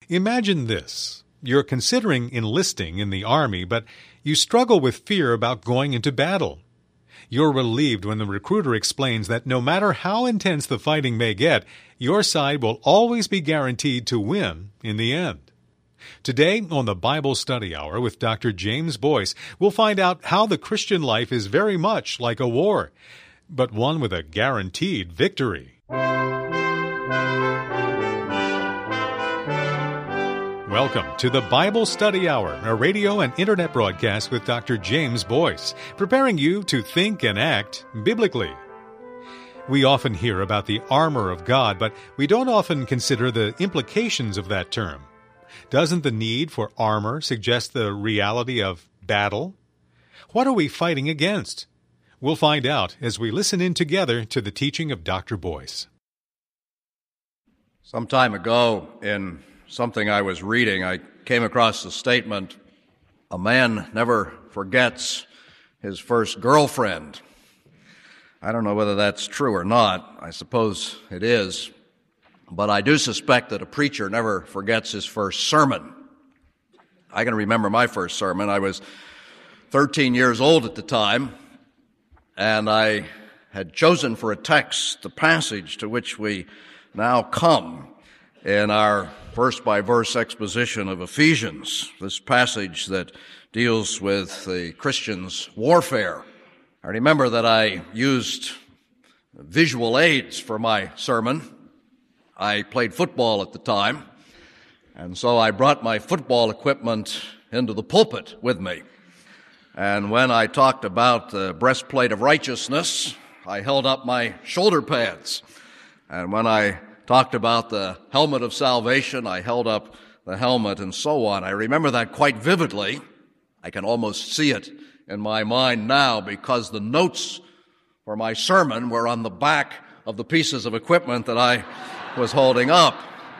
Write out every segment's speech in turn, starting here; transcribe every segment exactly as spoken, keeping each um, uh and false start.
Imagine this. You're considering enlisting in the army, but you struggle with fear about going into battle. You're relieved when the recruiter explains that no matter how intense the fighting may get, your side will always be guaranteed to win in the end. Today, on the Bible Study Hour with Doctor James Boyce, we'll find out how the Christian life is very much like a war, but one with a guaranteed victory. Welcome to the Bible Study Hour, a radio and internet broadcast with Doctor James Boyce, preparing you to think and act biblically. We often hear about the armor of God, but we don't often consider the implications of that term. Doesn't the need for armor suggest the reality of battle? What are we fighting against? We'll find out as we listen in together to the teaching of Doctor Boyce. Some time ago, in something I was reading, I came across the statement, "A man never forgets his first girlfriend." I don't know whether that's true or not. I suppose it is. But I do suspect that a preacher never forgets his first sermon. I can remember my first sermon. I was thirteen years old at the time, and I had chosen for a text the passage to which we now come in our verse-by-verse exposition of Ephesians, this passage that deals with the Christian's warfare. I remember that I used visual aids for my sermon. I played football at the time, and so I brought my football equipment into the pulpit with me. And when I talked about the breastplate of righteousness, I held up my shoulder pads. And when I talked about the helmet of salvation, I held up the helmet, and so on. I remember that quite vividly. I can almost see it in my mind now because the notes for my sermon were on the back of the pieces of equipment that I was holding up.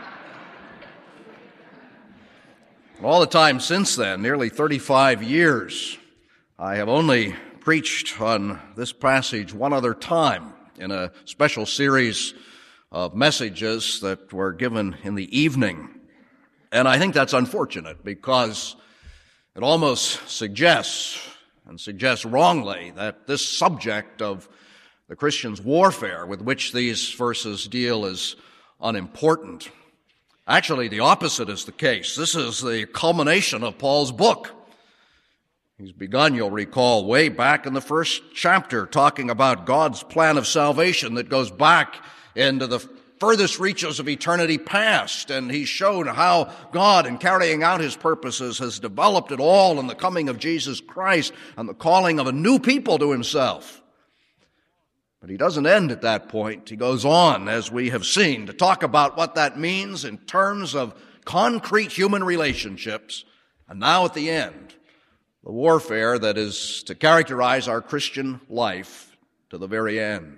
And all the time since then, nearly thirty-five years, I have only preached on this passage one other time in a special series of messages that were given in the evening. And I think that's unfortunate because it almost suggests, and suggests wrongly, that this subject of the Christian's warfare with which these verses deal is unimportant. Actually, the opposite is the case. This is the culmination of Paul's book. He's begun, you'll recall, way back in the first chapter, talking about God's plan of salvation that goes back into the furthest reaches of eternity past. And he's shown how God, in carrying out his purposes, has developed it all in the coming of Jesus Christ and the calling of a new people to himself. But he doesn't end at that point. He goes on, as we have seen, to talk about what that means in terms of concrete human relationships. And now at the end, the warfare that is to characterize our Christian life to the very end.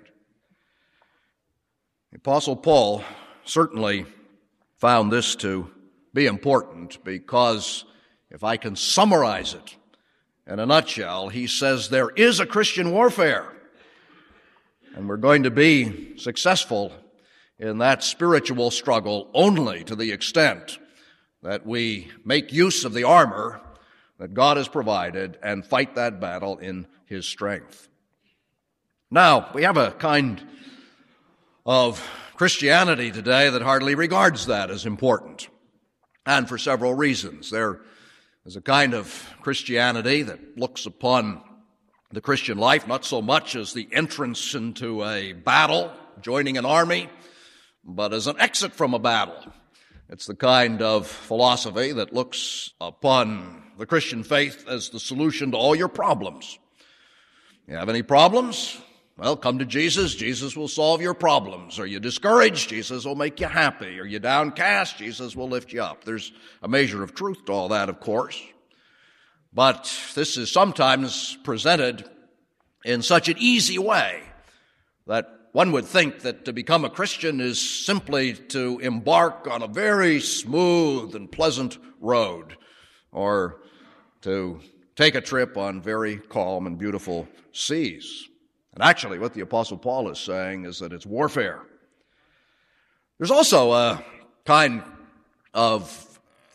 The Apostle Paul certainly found this to be important because, if I can summarize it in a nutshell, he says there is a Christian warfare. And we're going to be successful in that spiritual struggle only to the extent that we make use of the armor that God has provided and fight that battle in his strength. Now, we have a kind of Christianity today that hardly regards that as important, and for several reasons. There is a kind of Christianity that looks upon the Christian life not so much as the entrance into a battle, joining an army, but as an exit from a battle. It's the kind of philosophy that looks upon the Christian faith as the solution to all your problems. You have any problems? Well, come to Jesus. Jesus will solve your problems. Are you discouraged? Jesus will make you happy. Are you downcast? Jesus will lift you up. There's a measure of truth to all that, of course. But this is sometimes presented in such an easy way that one would think that to become a Christian is simply to embark on a very smooth and pleasant road, or to take a trip on very calm and beautiful seas. And actually, what the Apostle Paul is saying is that it's warfare. There's also a kind of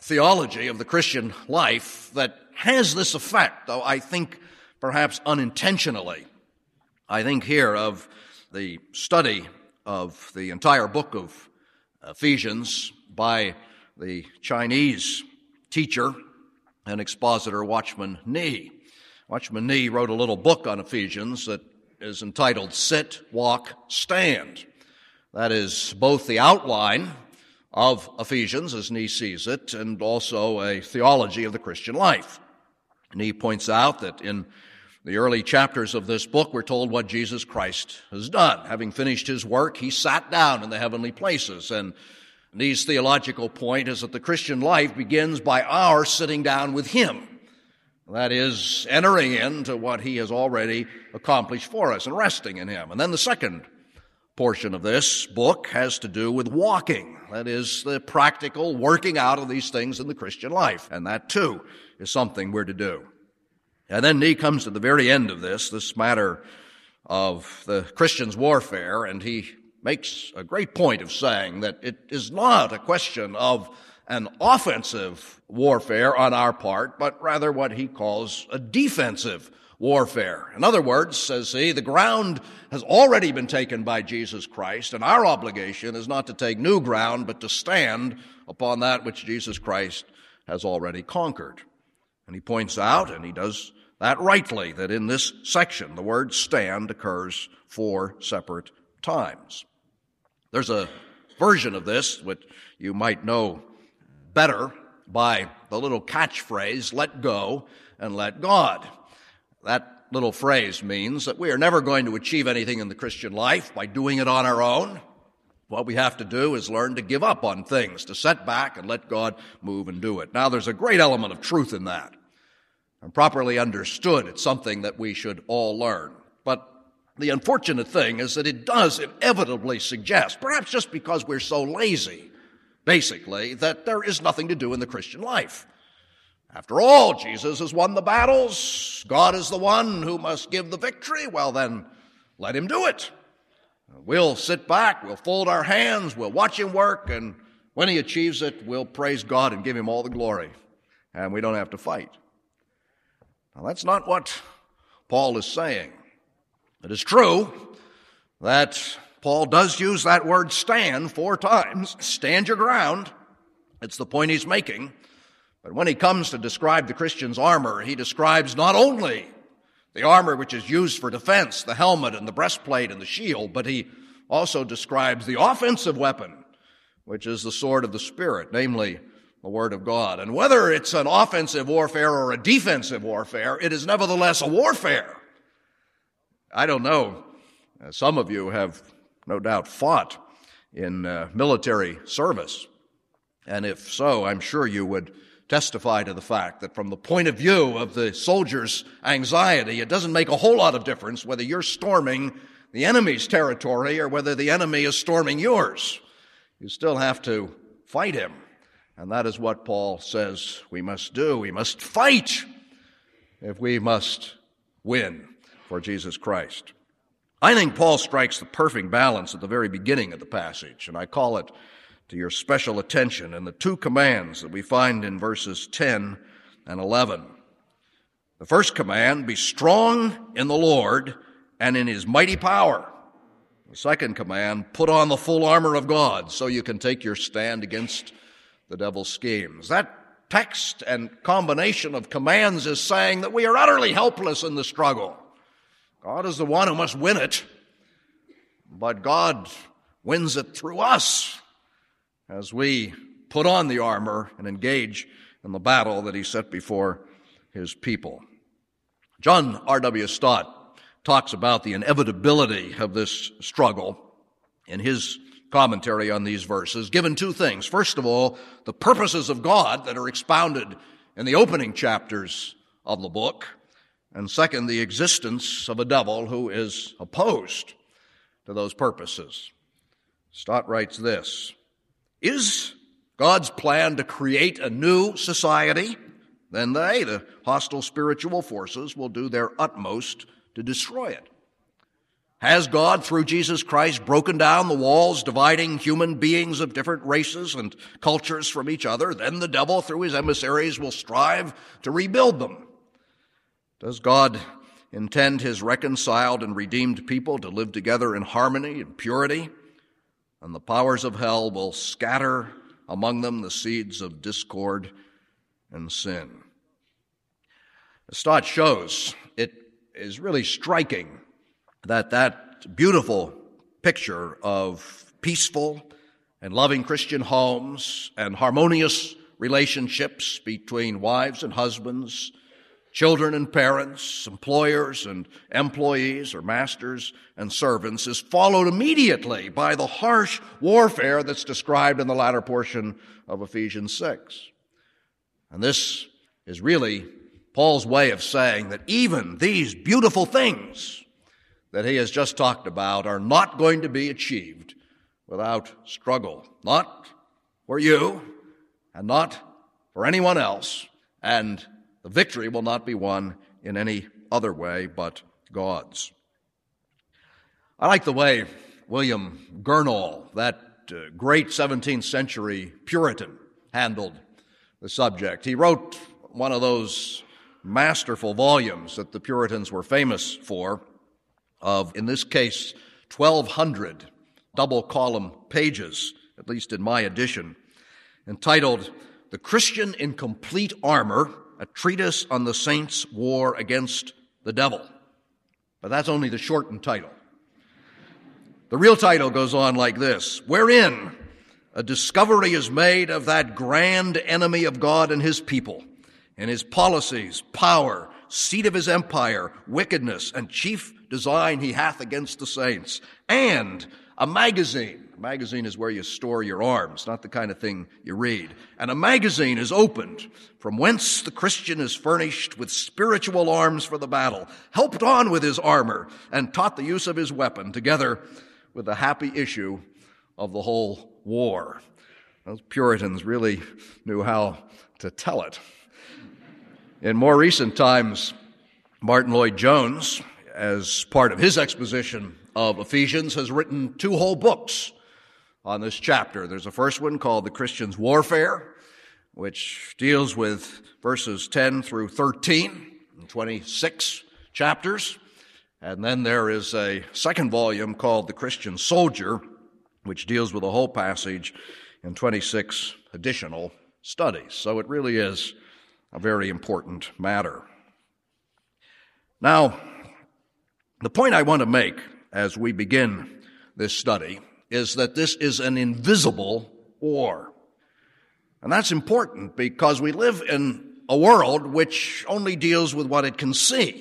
theology of the Christian life that has this effect, though I think perhaps unintentionally. I think here of the study of the entire book of Ephesians by the Chinese teacher and expositor Watchman Nee. Watchman Nee wrote a little book on Ephesians that is entitled Sit, Walk, Stand. That is both the outline of Ephesians as Nee sees it and also a theology of the Christian life. And he points out that in the early chapters of this book, we're told what Jesus Christ has done. Having finished his work, he sat down in the heavenly places. And Nee's theological point is that the Christian life begins by our sitting down with him. That is, entering into what he has already accomplished for us and resting in him. And then the second portion of this book has to do with walking. That is, the practical working out of these things in the Christian life. And that, too, is something we're to do. And then Nee comes to the very end of this, this matter of the Christian's warfare, and he makes a great point of saying that it is not a question of an offensive warfare on our part, but rather what he calls a defensive warfare. In other words, says he, the ground has already been taken by Jesus Christ, and our obligation is not to take new ground, but to stand upon that which Jesus Christ has already conquered. And he points out, and he does that rightly, that in this section, the word stand occurs four separate times. There's a version of this which you might know better by the little catchphrase, let go and let God. That little phrase means that we are never going to achieve anything in the Christian life by doing it on our own. What we have to do is learn to give up on things, to set back and let God move and do it. Now, there's a great element of truth in that. And properly understood, it's something that we should all learn. But the unfortunate thing is that it does inevitably suggest, perhaps just because we're so lazy, basically, that there is nothing to do in the Christian life. After all, Jesus has won the battles. God is the one who must give the victory. Well, then, let him do it. We'll sit back, we'll fold our hands, we'll watch him work, and when he achieves it, we'll praise God and give him all the glory. And we don't have to fight. Now, that's not what Paul is saying. It is true that Paul does use that word stand four times. Stand your ground. It's the point he's making. But when he comes to describe the Christian's armor, he describes not only the armor which is used for defense, the helmet and the breastplate and the shield, but he also describes the offensive weapon, which is the sword of the Spirit, namely the Word of God. And whether it's an offensive warfare or a defensive warfare, it is nevertheless a warfare. I don't know. Uh, some of you have no doubt fought in uh, military service. And if so, I'm sure you would testify to the fact that from the point of view of the soldier's anxiety, it doesn't make a whole lot of difference whether you're storming the enemy's territory or whether the enemy is storming yours. You still have to fight him. And that is what Paul says we must do. We must fight if we must win for Jesus Christ. I think Paul strikes the perfect balance at the very beginning of the passage, and I call it to your special attention in the two commands that we find in verses ten and eleven. The first command, be strong in the Lord and in his mighty power. The second command, put on the full armor of God so you can take your stand against the devil's schemes. That text and combination of commands is saying that we are utterly helpless in the struggle. God is the one who must win it, but God wins it through us as we put on the armor and engage in the battle that he set before his people. John R W Stott talks about the inevitability of this struggle in his commentary on these verses, given two things. First of all, the purposes of God that are expounded in the opening chapters of the book, and second, the existence of a devil who is opposed to those purposes. Stott writes this: is God's plan to create a new society? Then they, the hostile spiritual forces, will do their utmost to destroy it. Has God, through Jesus Christ, broken down the walls dividing human beings of different races and cultures from each other? Then the devil, through his emissaries, will strive to rebuild them. Does God intend his reconciled and redeemed people to live together in harmony and purity? And the powers of hell will scatter among them the seeds of discord and sin. As Stott shows, it is really striking that that beautiful picture of peaceful and loving Christian homes and harmonious relationships between wives and husbands, children and parents, employers and employees, or masters and servants, is followed immediately by the harsh warfare that's described in the latter portion of Ephesians six. And this is really Paul's way of saying that even these beautiful things that he has just talked about are not going to be achieved without struggle. Not for you and not for anyone else, and the victory will not be won in any other way but God's. I like the way William Gurnall, that uh, great seventeenth century Puritan, handled the subject. He wrote one of those masterful volumes that the Puritans were famous for, of, in this case, twelve hundred double-column pages, at least in my edition, entitled The Christian in Complete Armor, a treatise on the saints' war against the devil. But that's only the shortened title. The real title goes on like this: wherein a discovery is made of that grand enemy of God and his people, and his policies, power, seat of his empire, wickedness, and chief design he hath against the saints, and a magazine. A magazine is where you store your arms, not the kind of thing you read. And a magazine is opened, from whence the Christian is furnished with spiritual arms for the battle, helped on with his armor, and taught the use of his weapon, together with the happy issue of the whole war. Those Puritans really knew how to tell it. In more recent times, Martin Lloyd-Jones, as part of his exposition of Ephesians, has written two whole books on this chapter. There's a first one called The Christian's Warfare, which deals with verses ten through thirteen, in twenty-six chapters. And then there is a second volume called The Christian Soldier, which deals with the whole passage in twenty-six additional studies. So it really is a very important matter. Now, the point I want to make as we begin this study is that this is an invisible war. And that's important because we live in a world which only deals with what it can see.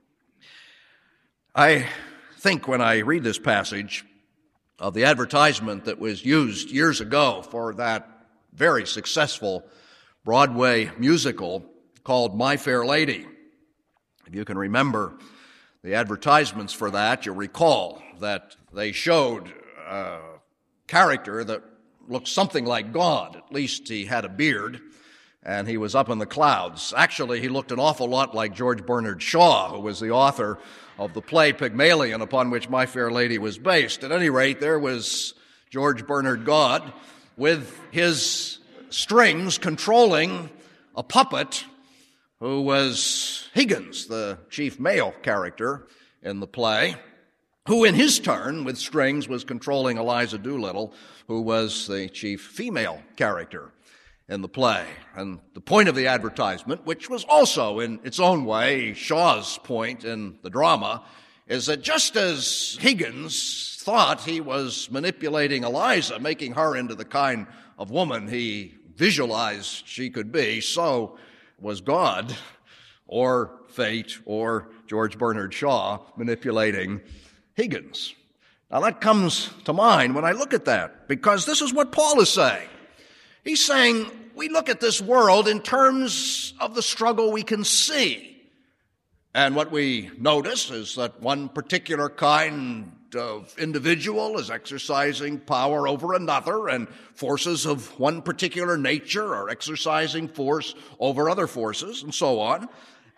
I think when I read this passage of the advertisement that was used years ago for that very successful Broadway musical called My Fair Lady. If you can remember the advertisements for that, you'll recall that they showed a character that looked something like God. At least he had a beard, and he was up in the clouds. Actually, he looked an awful lot like George Bernard Shaw, who was the author of the play Pygmalion, upon which My Fair Lady was based. At any rate, there was George Bernard God with his strings controlling a puppet who was Higgins, the chief male character in the play, who in his turn, with strings, was controlling Eliza Doolittle, who was the chief female character in the play. And the point of the advertisement, which was also in its own way Shaw's point in the drama, is that just as Higgins thought he was manipulating Eliza, making her into the kind of woman he visualized she could be, so was God or fate or George Bernard Shaw manipulating Higgins. Now that comes to mind when I look at that, because this is what Paul is saying. He's saying we look at this world in terms of the struggle we can see. And what we notice is that one particular kind of individual is exercising power over another, and forces of one particular nature are exercising force over other forces, and so on.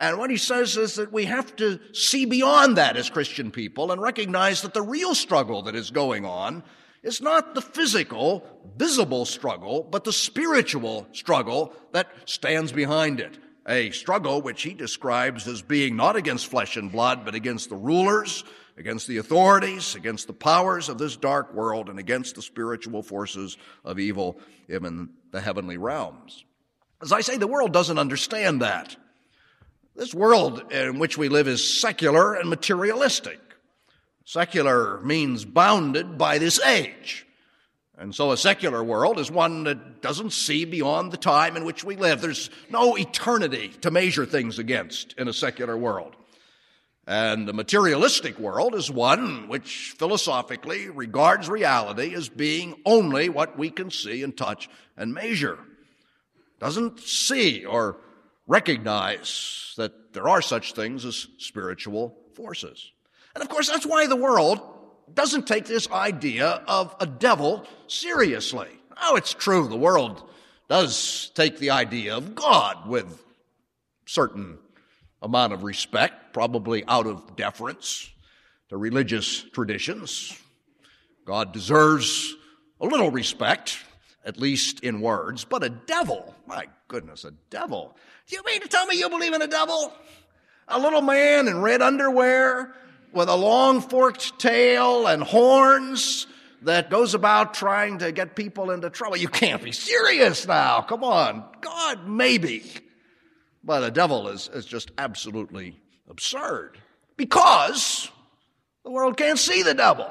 And what he says is that we have to see beyond that as Christian people and recognize that the real struggle that is going on is not the physical, visible struggle, but the spiritual struggle that stands behind it. A struggle which he describes as being not against flesh and blood, but against the rulers, against the authorities, against the powers of this dark world, and against the spiritual forces of evil in the heavenly realms. As I say, the world doesn't understand that. This world in which we live is secular and materialistic. Secular means bounded by this age. And so a secular world is one that doesn't see beyond the time in which we live. There's no eternity to measure things against in a secular world. And the materialistic world is one which philosophically regards reality as being only what we can see and touch and measure. Doesn't see or recognize that there are such things as spiritual forces. And of course, that's why the world doesn't take this idea of a devil seriously. Oh, it's true, the world does take the idea of God with certain amount of respect, probably out of deference to religious traditions. God deserves a little respect, at least in words, but a devil, my goodness, a devil. Do you mean to tell me you believe in a devil? A little man in red underwear with a long forked tail and horns that goes about trying to get people into trouble. You can't be serious now. Come on. God, maybe. But a devil is, is just absolutely absurd because the world can't see the devil.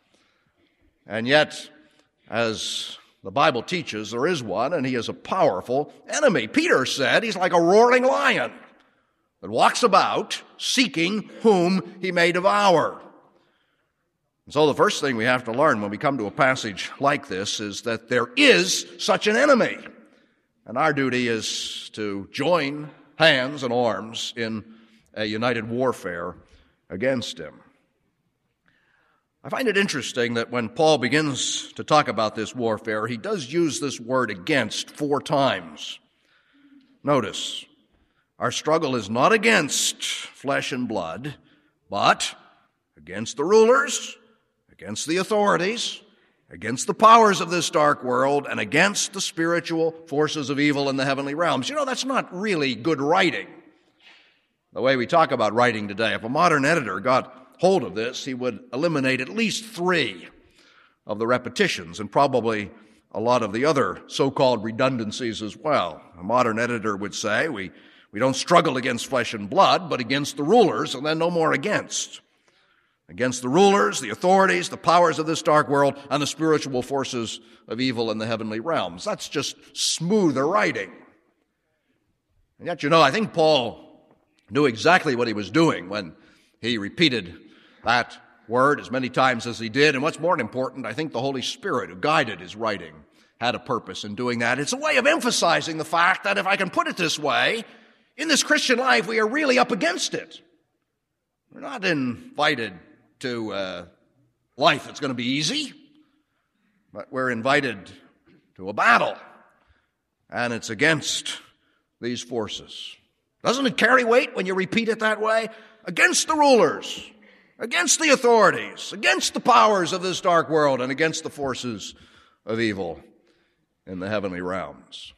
And yet, as the Bible teaches, there is one, and he is a powerful enemy. Peter said he's like a roaring lion that walks about seeking whom he may devour. And so the first thing we have to learn when we come to a passage like this is that there is such an enemy. And our duty is to join hands and arms in a united warfare against him. I find it interesting that when Paul begins to talk about this warfare, he does use this word against four times. Notice, our struggle is not against flesh and blood, but against the rulers, against the authorities, against the powers of this dark world, and against the spiritual forces of evil in the heavenly realms. You know, that's not really good writing. The way we talk about writing today, if a modern editor got hold of this, he would eliminate at least three of the repetitions and probably a lot of the other so-called redundancies as well. A modern editor would say, we, we don't struggle against flesh and blood, but against the rulers, and then no more against. Against the rulers, the authorities, the powers of this dark world, and the spiritual forces of evil in the heavenly realms. That's just smoother writing. And yet, you know, I think Paul knew exactly what he was doing when he repeated that word as many times as he did. And what's more important, I think the Holy Spirit who guided his writing had a purpose in doing that. It's a way of emphasizing the fact that, if I can put it this way, in this Christian life, we are really up against it. We're not invited to uh, life that's going to be easy, but we're invited to a battle, and it's against these forces. Doesn't it carry weight when you repeat it that way? Against the rulers, against the authorities, against the powers of this dark world, and against the forces of evil in the heavenly realms.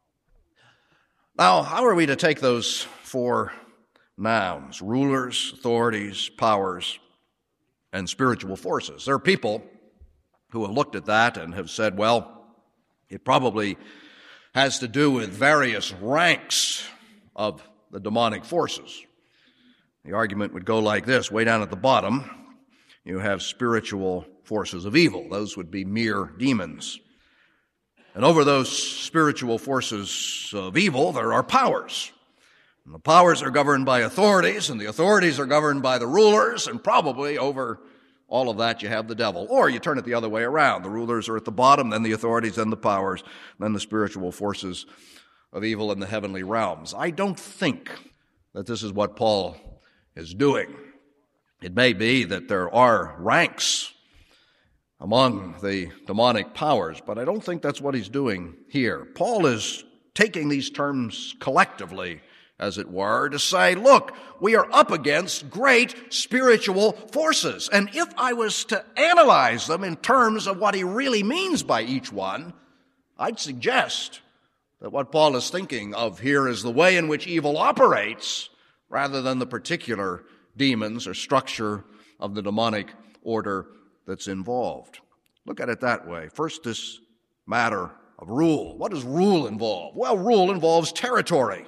Now, how are we to take those four nouns, rulers, authorities, powers, and spiritual forces? There are people who have looked at that and have said, well, it probably has to do with various ranks of the demonic forces. The argument would go like this. Way down at the bottom, you have spiritual forces of evil. Those would be mere demons. And over those spiritual forces of evil, there are powers. And the powers are governed by authorities, and the authorities are governed by the rulers, and probably over all of that you have the devil. Or you turn it the other way around. The rulers are at the bottom, then the authorities, then the powers, then the spiritual forces of evil in the heavenly realms. I don't think that this is what Paul is doing. It may be that there are ranks among the demonic powers, but I don't think that's what he's doing here. Paul is taking these terms collectively as it were, to say, look, we are up against great spiritual forces. And if I was to analyze them in terms of what he really means by each one, I'd suggest that what Paul is thinking of here is the way in which evil operates rather than the particular demons or structure of the demonic order that's involved. Look at it that way. First, this matter of rule. What does rule involve? Well, rule involves territory.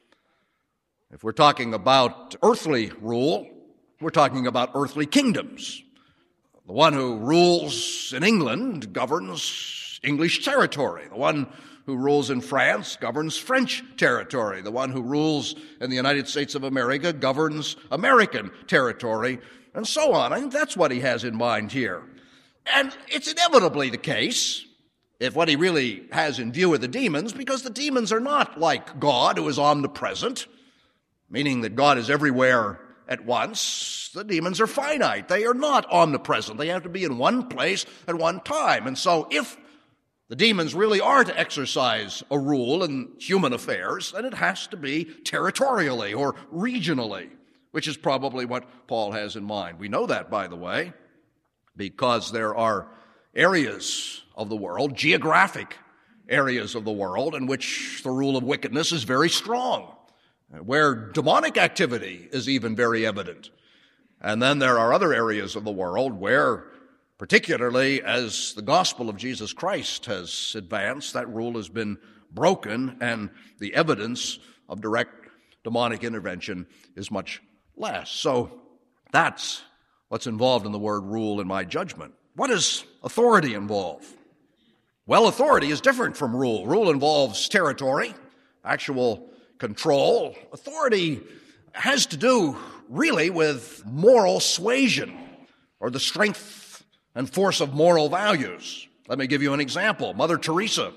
If we're talking about earthly rule, we're talking about earthly kingdoms. The one who rules in England governs English territory. The one who rules in France governs French territory. The one who rules in the United States of America governs American territory, and so on. I think that's what he has in mind here. And it's inevitably the case, if what he really has in view are the demons, because the demons are not like God, who is omnipresent, meaning that God is everywhere at once. The demons are finite. They are not omnipresent. They have to be in one place at one time. And so if the demons really are to exercise a rule in human affairs, then it has to be territorially or regionally, which is probably what Paul has in mind. We know that, by the way, because there are areas of the world, geographic areas of the world, in which the rule of wickedness is very strong, where demonic activity is even very evident. And then there are other areas of the world where, particularly as the gospel of Jesus Christ has advanced, that rule has been broken and the evidence of direct demonic intervention is much less. So that's what's involved in the word rule in my judgment. What does authority involve? Well, authority is different from rule. Rule involves territory, actual control. Authority has to do really with moral suasion or the strength and force of moral values. Let me give you an example. Mother Teresa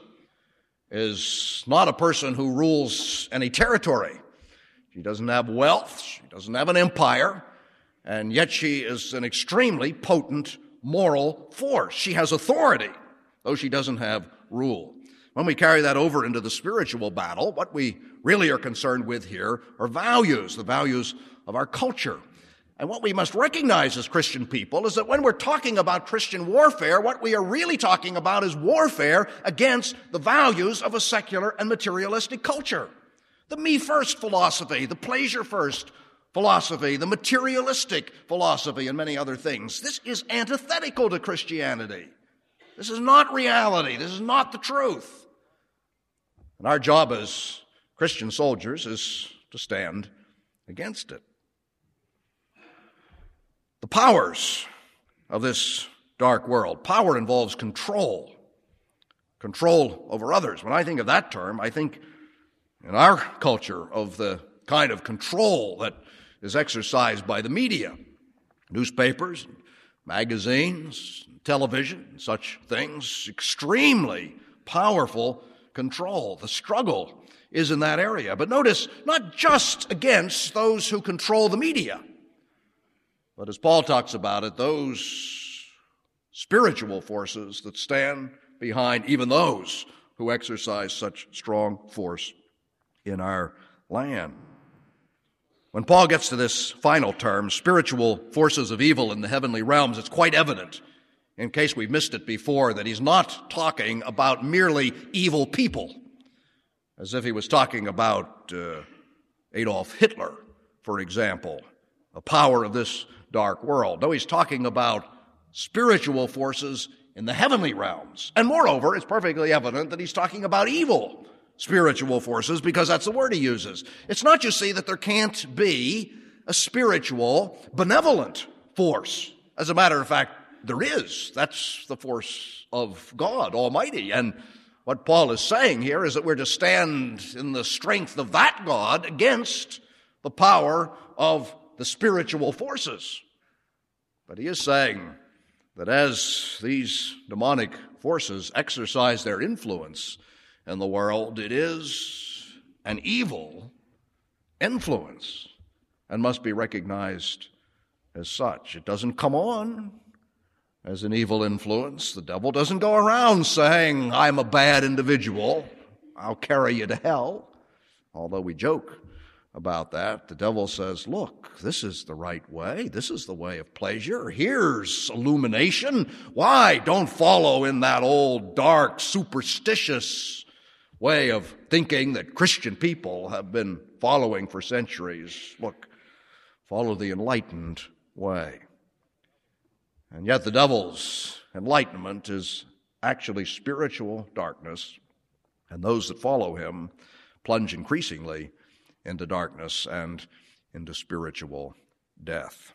is not a person who rules any territory. She doesn't have wealth. She doesn't have an empire. And yet she is an extremely potent moral force. She has authority, though she doesn't have rule. When we carry that over into the spiritual battle, what we really are concerned with here are values, the values of our culture. And what we must recognize as Christian people is that when we're talking about Christian warfare, what we are really talking about is warfare against the values of a secular and materialistic culture. The me-first philosophy, the pleasure-first philosophy, the materialistic philosophy, and many other things. This is antithetical to Christianity. This is not reality. This is not the truth. And our job as Christian soldiers is to stand against it. The powers of this dark world. Power involves control. Control over others. When I think of that term, I think in our culture of the kind of control that is exercised by the media, newspapers, magazines, television, such things, extremely powerful control. The struggle is in that area. But notice, not just against those who control the media, but as Paul talks about it, those spiritual forces that stand behind even those who exercise such strong force in our land. When Paul gets to this final term, spiritual forces of evil in the heavenly realms, it's quite evident, in case we've missed it before, that he's not talking about merely evil people, as if he was talking about uh, Adolf Hitler, for example, the power of this dark world. No, he's talking about spiritual forces in the heavenly realms. And moreover, it's perfectly evident that he's talking about evil spiritual forces, because that's the word he uses. It's not, you see, that there can't be a spiritual, benevolent force. As a matter of fact, there is. That's the force of God Almighty. And what Paul is saying here is that we're to stand in the strength of that God against the power of the spiritual forces. But he is saying that as these demonic forces exercise their influence in the world, it is an evil influence and must be recognized as such. It doesn't come on as an evil influence. The devil doesn't go around saying, I'm a bad individual, I'll carry you to hell, although we joke about that. The devil says, look, this is the right way. This is the way of pleasure. Here's illumination. Why? Don't follow in that old, dark, superstitious way of thinking that Christian people have been following for centuries. Look, follow the enlightened way. And yet the devil's enlightenment is actually spiritual darkness, and those that follow him plunge increasingly into darkness and into spiritual death.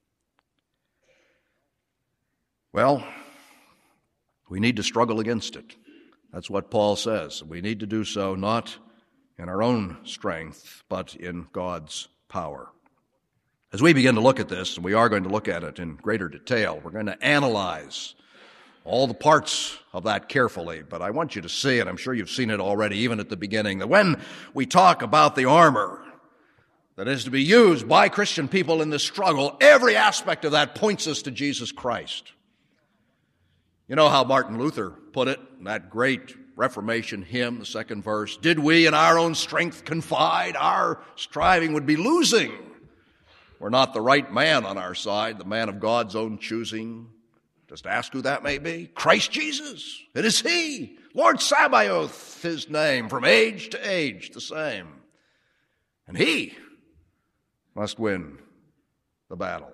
Well, we need to struggle against it. That's what Paul says. We need to do so not in our own strength, but in God's power. As we begin to look at this, and we are going to look at it in greater detail, we're going to analyze all the parts of that carefully, but I want you to see it. I'm sure you've seen it already, even at the beginning, that when we talk about the armor that is to be used by Christian people in this struggle, every aspect of that points us to Jesus Christ. You know how Martin Luther put it in that great Reformation hymn, the second verse, did we in our own strength confide, our striving would be losing. We're not the right man on our side, the man of God's own choosing. Just ask who that may be. Christ Jesus. It is he. Lord Sabaoth, his name, from age to age the same. And he must win the battle.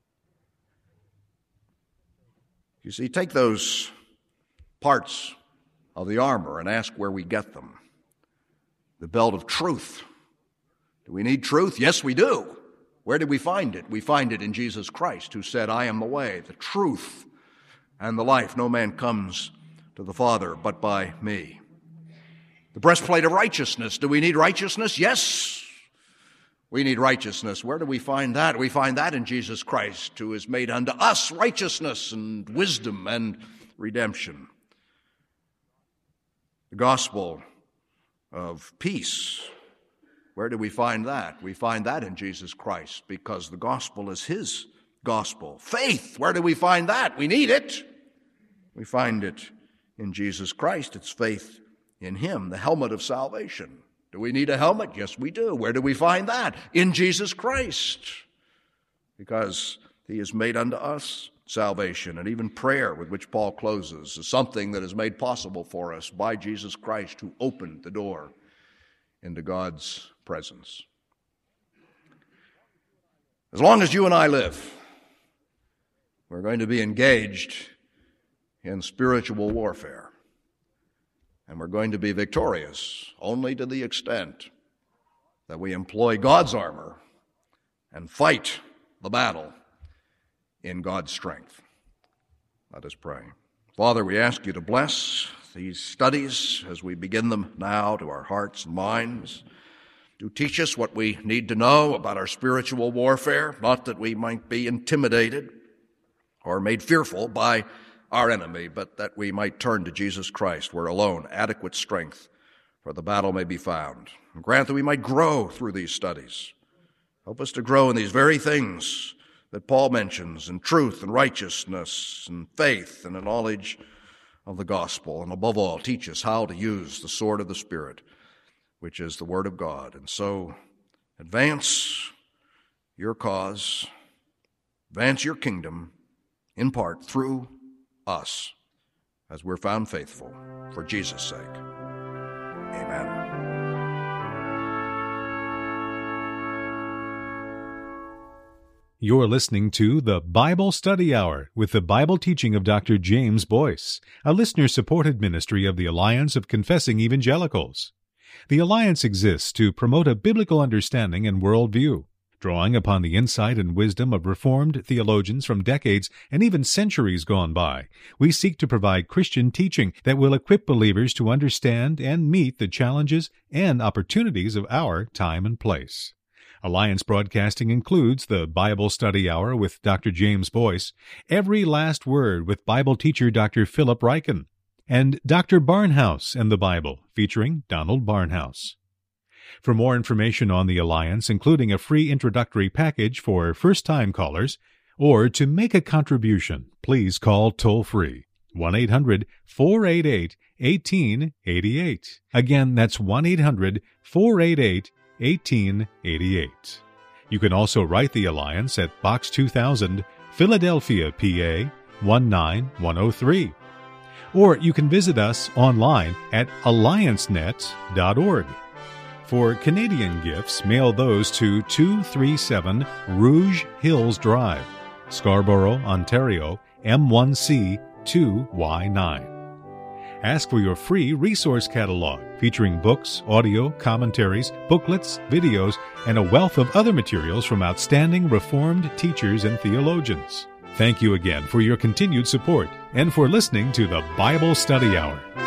You see, take those parts of the armor and ask where we get them. The belt of truth. Do we need truth? Yes, we do. Where did we find it? We find it in Jesus Christ, who said, I am the way, the truth, and the life. No man comes to the Father but by me. The breastplate of righteousness. Do we need righteousness? Yes, we need righteousness. Where do we find that? We find that in Jesus Christ, who has made unto us righteousness and wisdom and redemption. The gospel of peace. Where do we find that? We find that in Jesus Christ, because the gospel is his gospel. Faith, where do we find that? We need it. We find it in Jesus Christ. It's faith in him, the helmet of salvation. Do we need a helmet? Yes, we do. Where do we find that? In Jesus Christ, because he has made unto us salvation. And even prayer, with which Paul closes, is something that is made possible for us by Jesus Christ, who opened the door into God's presence. As long as you and I live, we're going to be engaged in spiritual warfare. And we're going to be victorious only to the extent that we employ God's armor and fight the battle in God's strength. Let us pray. Father, we ask you to bless these studies as we begin them now to our hearts and minds. Do teach us what we need to know about our spiritual warfare, not that we might be intimidated or made fearful by our enemy, but that we might turn to Jesus Christ, where alone adequate strength for the battle may be found. And grant that we might grow through these studies. Help us to grow in these very things that Paul mentions, in truth and righteousness and faith and a knowledge of the gospel. And above all, teach us how to use the sword of the Spirit, which is the Word of God. And so advance your cause, advance your kingdom, in part through us, as we're found faithful, for Jesus' sake. Amen. You're listening to the Bible Study Hour with the Bible teaching of Doctor James Boyce, a listener-supported ministry of the Alliance of Confessing Evangelicals. The Alliance exists to promote a biblical understanding and worldview, drawing upon the insight and wisdom of Reformed theologians from decades and even centuries gone by. We seek to provide Christian teaching that will equip believers to understand and meet the challenges and opportunities of our time and place. Alliance Broadcasting includes the Bible Study Hour with Doctor James Boyce, Every Last Word with Bible teacher Doctor Philip Ryken, and Doctor Barnhouse and the Bible, featuring Donald Barnhouse. For more information on the Alliance, including a free introductory package for first-time callers, or to make a contribution, please call toll-free one eight hundred four eight eight one eight eight eight. Again, that's one eight hundred four eight eight eighteen eighty-eight. You can also write the Alliance at Box two thousand, Philadelphia, P A one nine one oh three. Or you can visit us online at alliance net dot org. For Canadian gifts, mail those to two thirty-seven Rouge Hills Drive, Scarborough, Ontario, M one C two Y nine. Ask for your free resource catalog featuring books, audio, commentaries, booklets, videos, and a wealth of other materials from outstanding Reformed teachers and theologians. Thank you again for your continued support and for listening to the Bible Study Hour.